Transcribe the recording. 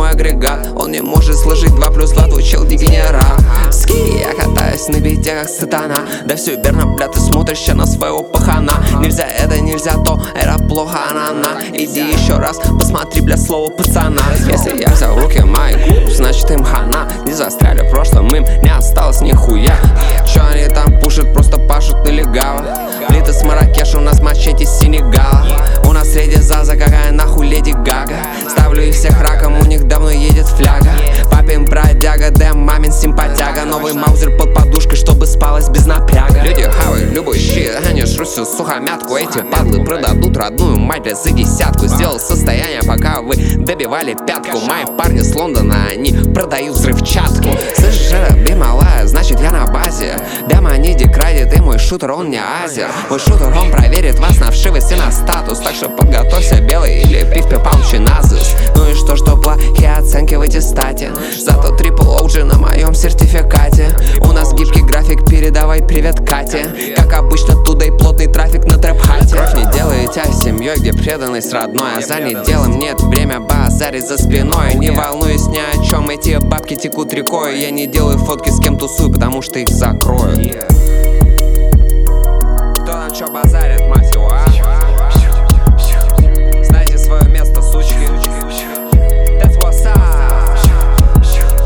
мой агрегат. Он не может сложить 2 плюс 2, твой чел дегенерат. Ски, я катаюсь на бите как сатана. Да все верно, бля, ты смотришь на своего пахана. Нельзя это, нельзя то, это плохо, она. Иди еще раз, посмотри, бля, слово пацана. Если я взял в руки майку, значит им хана. Не застряли в прошлом, им не осталось нихуя. Чё они там пушат, просто пашут налегало. Плиты с Маракеша, у нас мачете с Сенегала. У нас среди Заза, какая нахуй Леди Гага. Ставлю их всех раком, у них давно едет фляга. Папин бродяга, дэм, мамин симпатяга. Новый маузер под подушкой, чтобы спалось без напряга. Люди хавают любой щит, они жрут всю сухомятку. Эти падлы продадут родную мать, блядь, за десятку. Сделал состояние, пока вы добивали пятку. Мои парни с Лондона, они продают взрывчатку. Слышишь, это бималая, значит я на базе. Бяма не декрадит, и мой шутер, он не азер. Мой шутер, он проверит вас на вшивость и на статус. Так что подготовься, белый или пиф-пипам-чиназис. Ну и что плохие оценки в аттестате. Зато трипл OG на моем сертификате. У нас гибкий график, передавай привет Кате. Как обычно, туда и плотный трафик на трэп-хате. Кровь не делает тебя семьей, где преданность родной. А за неделом нет время базарить за спиной. Не волнуюсь ни о чем, эти бабки текут рекой. Я не делаю фотки с кем тусую, потому что их закрою. Кто на чё базарит?